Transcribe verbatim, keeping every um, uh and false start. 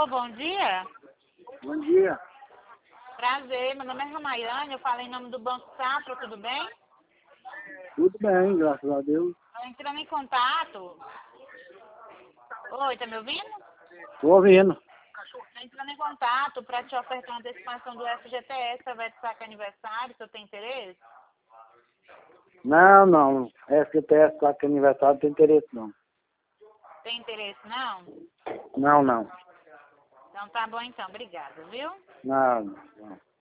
Alô, bom dia. Bom dia. Prazer, meu nome é Ramayane, eu falo em nome do Banco Safra, tudo bem? Tudo bem, graças a Deus. Estou entrando em contato. Oi, tá me ouvindo? Tô ouvindo. Estou entrando em contato para te ofertar uma antecipação do F G T S, através de saque aniversário, você tem interesse? Não, não. F G T S, claro que aniversário, não tem interesse, não. Tem interesse não? Não, não. Então tá bom então, obrigada, viu? Não, não.